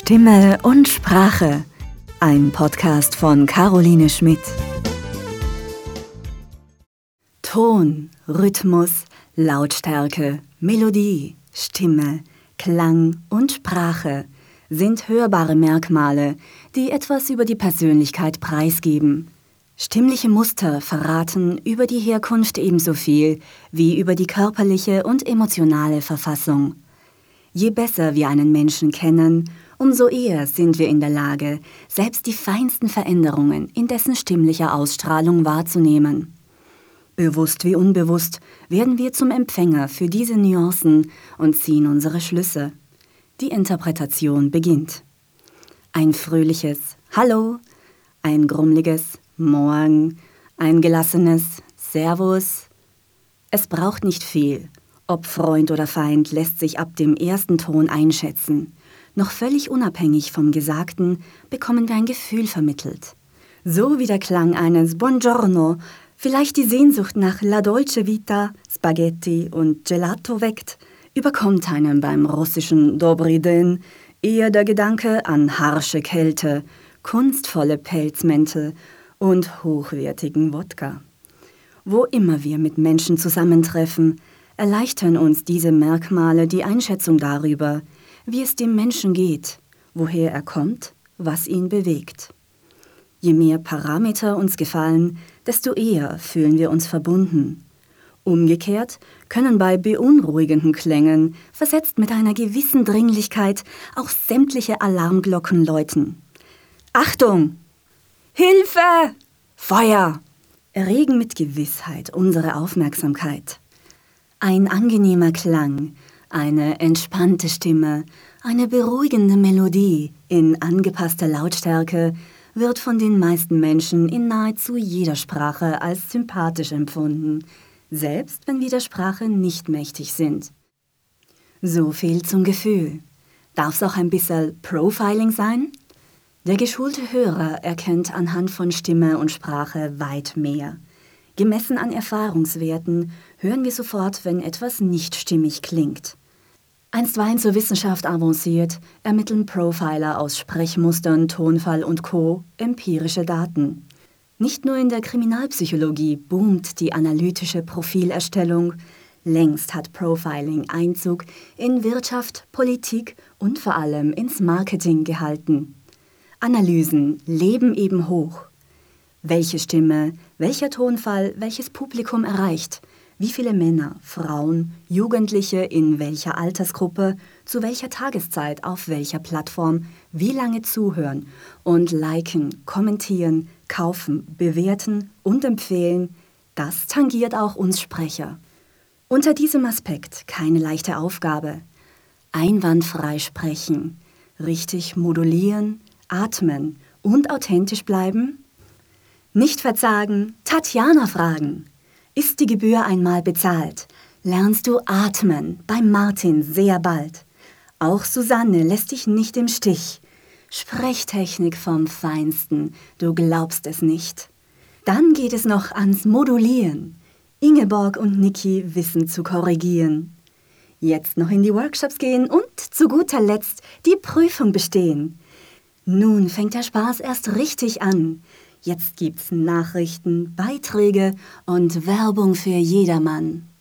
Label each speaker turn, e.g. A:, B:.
A: Stimme und Sprache, ein Podcast von Caroline Schmidt. Ton, Rhythmus, Lautstärke, Melodie, Stimme, Klang und Sprache sind hörbare Merkmale, die etwas über die Persönlichkeit preisgeben. Stimmliche Muster verraten über die Herkunft ebenso viel wie über die körperliche und emotionale Verfassung. Je besser wir einen Menschen kennen, umso eher sind wir in der Lage, selbst die feinsten Veränderungen in dessen stimmlicher Ausstrahlung wahrzunehmen. Bewusst wie unbewusst werden wir zum Empfänger für diese Nuancen und ziehen unsere Schlüsse. Die Interpretation beginnt. Ein fröhliches Hallo, ein grummliges Morgen, ein gelassenes Servus. Es braucht nicht viel. Ob Freund oder Feind lässt sich ab dem ersten Ton einschätzen. Noch völlig unabhängig vom Gesagten bekommen wir ein Gefühl vermittelt. So wie der Klang eines Buongiorno vielleicht die Sehnsucht nach La Dolce Vita, Spaghetti und Gelato weckt, überkommt einem beim russischen Dobry Den eher der Gedanke an harsche Kälte, kunstvolle Pelzmäntel und hochwertigen Wodka. Wo immer wir mit Menschen zusammentreffen, erleichtern uns diese Merkmale die Einschätzung darüber, wie es dem Menschen geht, woher er kommt, was ihn bewegt. Je mehr Parameter uns gefallen, desto eher fühlen wir uns verbunden. Umgekehrt können bei beunruhigenden Klängen, versetzt mit einer gewissen Dringlichkeit, auch sämtliche Alarmglocken läuten. Achtung! Hilfe! Feuer! Erregen mit Gewissheit unsere Aufmerksamkeit. Ein angenehmer Klang, eine entspannte Stimme, eine beruhigende Melodie in angepasster Lautstärke wird von den meisten Menschen in nahezu jeder Sprache als sympathisch empfunden, selbst wenn wir der Sprache nicht mächtig sind. So viel zum Gefühl. Darf es auch ein bisschen Profiling sein? Der geschulte Hörer erkennt anhand von Stimme und Sprache weit mehr. Gemessen an Erfahrungswerten hören wir sofort, wenn etwas nicht stimmig klingt. Einstweilen zur Wissenschaft avanciert, ermitteln Profiler aus Sprechmustern, Tonfall und Co. empirische Daten. Nicht nur in der Kriminalpsychologie boomt die analytische Profilerstellung, längst hat Profiling Einzug in Wirtschaft, Politik und vor allem ins Marketing gehalten. Analysen leben eben hoch. Welche Stimme, welcher Tonfall, welches Publikum erreicht, wie viele Männer, Frauen, Jugendliche in welcher Altersgruppe, zu welcher Tageszeit, auf welcher Plattform, wie lange zuhören und liken, kommentieren, kaufen, bewerten und empfehlen, das tangiert auch uns Sprecher. Unter diesem Aspekt keine leichte Aufgabe. Einwandfrei sprechen, richtig modulieren, atmen und authentisch bleiben. Nicht verzagen, Tatjana fragen. Ist die Gebühr einmal bezahlt, lernst du atmen bei Martin sehr bald. Auch Susanne lässt dich nicht im Stich. Sprechtechnik vom Feinsten, du glaubst es nicht. Dann geht es noch ans Modulieren. Ingeborg und Niki wissen zu korrigieren. Jetzt noch in die Workshops gehen und zu guter Letzt die Prüfung bestehen. Nun fängt der Spaß erst richtig an. Jetzt gibt's Nachrichten, Beiträge und Werbung für jedermann.